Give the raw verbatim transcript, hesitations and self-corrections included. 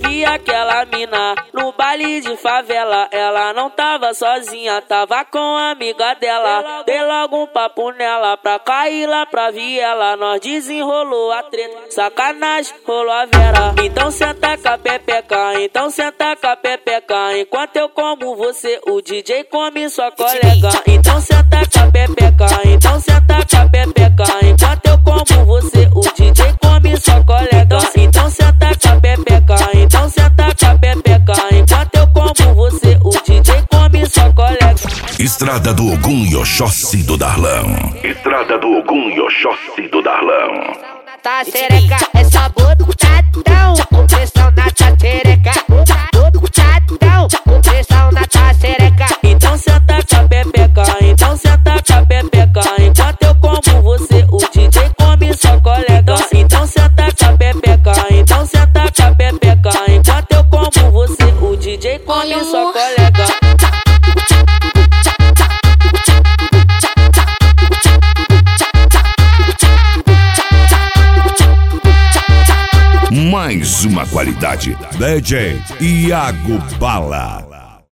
vi aquela mina no baile de favela. Ela não tava sozinha, tava com a amiga dela. Dei logo um papo nela pra cair lá pra viela. Nós desenrolou a treta, sacanagem, rolou a vera. Então senta com a pepeca, então senta com a pepeca. Enquanto eu como você, o D J come sua colega. Então senta com a pepeca, então senta com a pepeca. Enquanto eu como você, o D J come sua colega. Então senta com a pepeca, então senta com a pepeca. Enquanto eu como você, o D J come sua colega. Estrada do Ogum e Oxóssi do Darlão. Estrada do Ogum e Oxóssi do Darlão. Tá xereca, é só botadão, com pressão na tua xereca. Botadão, com pressão na tua xereca. Então senta com a pepeca, então senta com a pepeca. Enquanto eu como você, o D J come sua colega. Então senta com a pepeca, então senta com a pepeca. Enquanto eu como você, o D J come sua colega. Mais uma qualidade. D J Iago Bala.